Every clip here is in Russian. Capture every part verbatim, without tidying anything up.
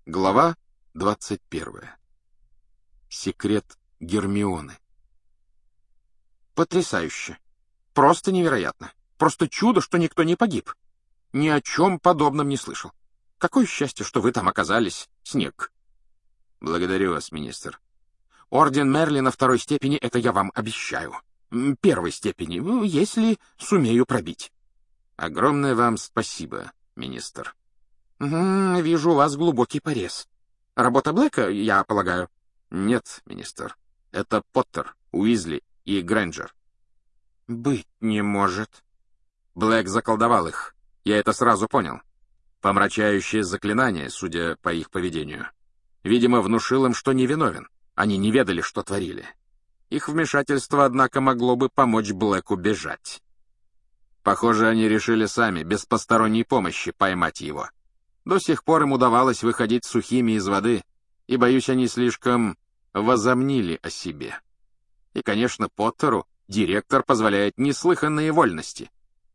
Глава двадцать первая. Секрет Гермионы. Потрясающе. Просто невероятно. Просто чудо, что никто не погиб. Ни о чем подобном не слышал. Какое счастье, что вы там оказались, Снег. Благодарю вас, министр. Орден Мерлина второй степени, это я вам обещаю. Первой степени, если сумею пробить. Огромное вам спасибо, министр. Угу, вижу, у вас глубокий порез. Работа Блэка, я полагаю? Нет, министр. Это Поттер, Уизли и Грэнджер. Быть не может. Блэк заколдовал их. Я это сразу понял. Помрачающее заклинание, судя по их поведению. Видимо, внушил им, что невиновен. Они не ведали, что творили. Их вмешательство, однако, могло бы помочь Блэку бежать. Похоже, они решили сами, без посторонней помощи, поймать его. До сих пор им удавалось выходить сухими из воды, и, боюсь, они слишком возомнили о себе. И, конечно, Поттеру директор позволяет неслыханные вольности.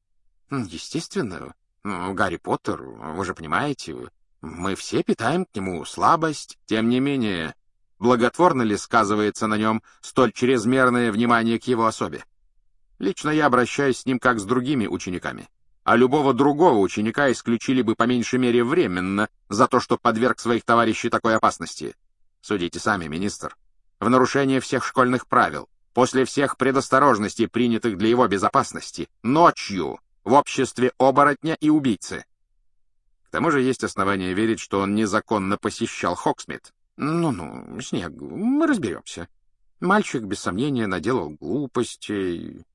Естественно, Гарри Поттер, вы же понимаете, мы все питаем к нему слабость. Тем не менее, благотворно ли сказывается на нем столь чрезмерное внимание к его особе? Лично я обращаюсь с ним как с другими учениками. А любого другого ученика исключили бы по меньшей мере временно за то, что подверг своих товарищей такой опасности. Судите сами, министр. В нарушение всех школьных правил, после всех предосторожностей, принятых для его безопасности, ночью, в обществе оборотня и убийцы. К тому же есть основания верить, что он незаконно посещал Хогсмит. Ну-ну, Снег, мы разберемся. Мальчик, без сомнения, наделал глупостей.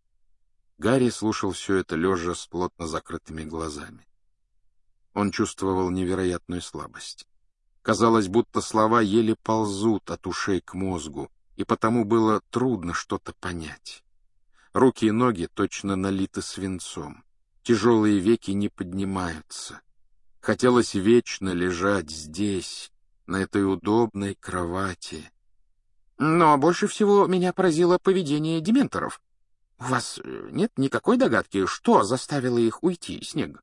Гарри слушал все это, лежа с плотно закрытыми глазами. Он чувствовал невероятную слабость. Казалось, будто слова еле ползут от ушей к мозгу, и потому было трудно что-то понять. Руки и ноги точно налиты свинцом. Тяжелые веки не поднимаются. Хотелось вечно лежать здесь, на этой удобной кровати. Но больше всего меня поразило поведение дементоров. У вас нет никакой догадки, что заставило их уйти, Снег?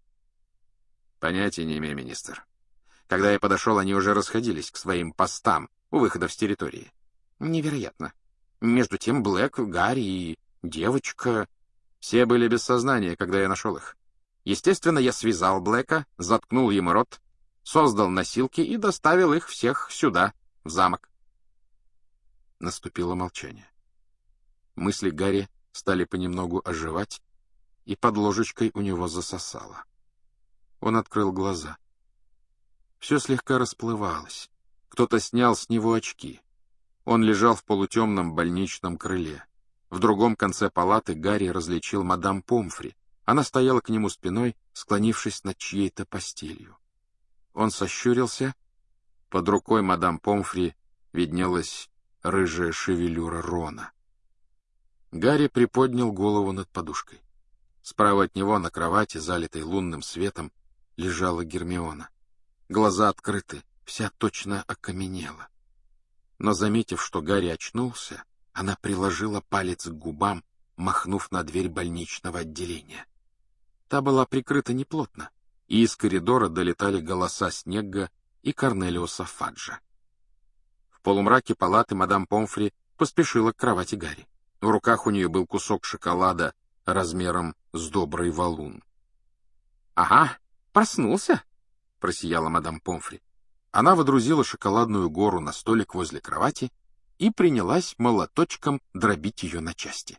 Понятия не имею, министр. Когда я подошел, они уже расходились к своим постам у выхода с территории. Невероятно. Между тем Блэк, Гарри и девочка... Все были без сознания, когда я нашел их. Естественно, я связал Блэка, заткнул ему рот, создал носилки и доставил их всех сюда, в замок. Наступило молчание. Мысли Гарри стали понемногу оживать, и под ложечкой у него засосало. Он открыл глаза. Все слегка расплывалось. Кто-то снял с него очки. Он лежал в полутемном больничном крыле. В другом конце палаты Гарри различил мадам Помфри. Она стояла к нему спиной, склонившись над чьей-то постелью. Он сощурился. Под рукой мадам Помфри виднелась рыжая шевелюра Рона. Гарри приподнял голову над подушкой. Справа от него на кровати, залитой лунным светом, лежала Гермиона. Глаза открыты, вся точно окаменела. Но, заметив, что Гарри очнулся, она приложила палец к губам, махнув на дверь больничного отделения. Та была прикрыта неплотно, и из коридора долетали голоса Снегга и Корнелиуса Фаджа. В полумраке палаты мадам Помфри поспешила к кровати Гарри. В руках у нее был кусок шоколада размером с добрый валун. — Ага, проснулся, — просияла мадам Помфри. Она водрузила шоколадную гору на столик возле кровати и принялась молоточком дробить ее на части.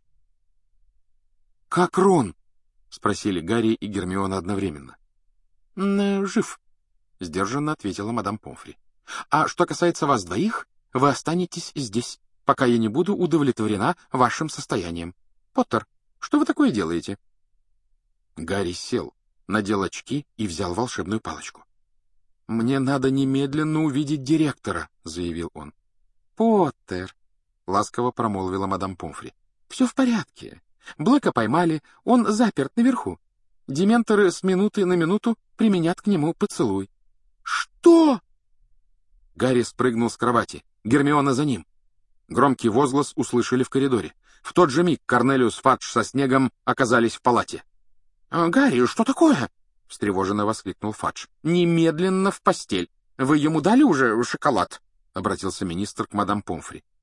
— Как Рон? — спросили Гарри и Гермиона одновременно. — Жив, — сдержанно ответила мадам Помфри. — А что касается вас двоих, вы останетесь здесь, пока я не буду удовлетворена вашим состоянием. Поттер, что вы такое делаете? Гарри сел, надел очки и взял волшебную палочку. — Мне надо немедленно увидеть директора, — заявил он. — Поттер, — ласково промолвила мадам Помфри, — все в порядке. Блэка поймали, он заперт наверху. Дементоры с минуты на минуту применят к нему поцелуй. — Что? Гарри спрыгнул с кровати, Гермиона за ним. Громкий возглас услышали в коридоре. В тот же миг Корнелиус Фадж со Снегом оказались в палате. — Гарри, что такое? — встревоженно воскликнул Фадж. — Немедленно в постель. Вы ему дали уже шоколад? — обратился министр к мадам Помфри.